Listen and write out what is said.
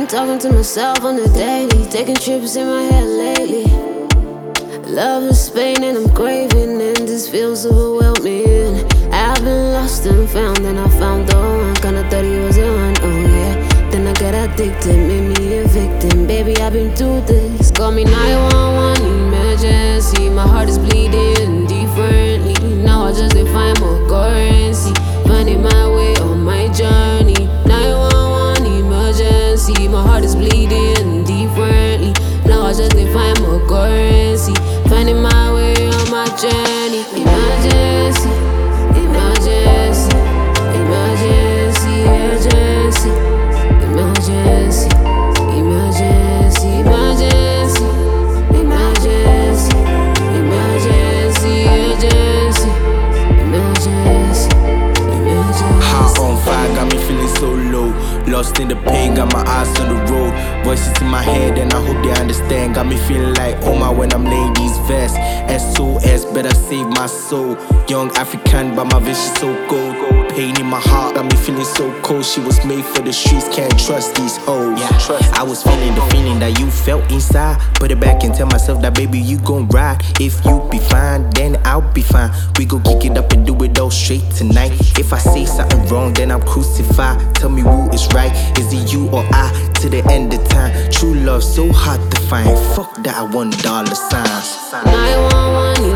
been talking to myself on the daily, taking trips in my head lately. Love is pain and I'm craving, and this feels overwhelming. I've been lost and found, and I found the one. Kinda thought he was the one, oh yeah. Then I got addicted, made me a victim. Baby, I've been through this. Call me 911 emergency. My heart is bleeding differently. Now I just define more currency, finding my way on my journey. 911 emergency. My heart is bleeding differently. Now I just define more currency, finding my way on my journey. Emergency, emergency, emergency, urgency. Emergency, emergency, emergency, emergency, emergency, urgency, emergency, emergency. Hot on fire, got me feeling so low. Lost in the pain, got my eyes on the road. Voices in my head, and I hope they understand. Got me feeling like Oma when I'm laying these vests. SOS, better save my soul. Young African, but my vision so cold. Pain in my heart, got me feeling so cold. She was made for the streets, can't trust these hoes. I was feeling the feeling that you felt inside. Put it back and tell myself that baby you gon' ride. If you be fine, then I'll be fine. We gon' kick it up and do it all straight tonight. If I say something wrong, then I'm crucified. Tell me who is right, is it you or I? To the end of time, true love so hard to find. Fuck that, I want dollar signs. 911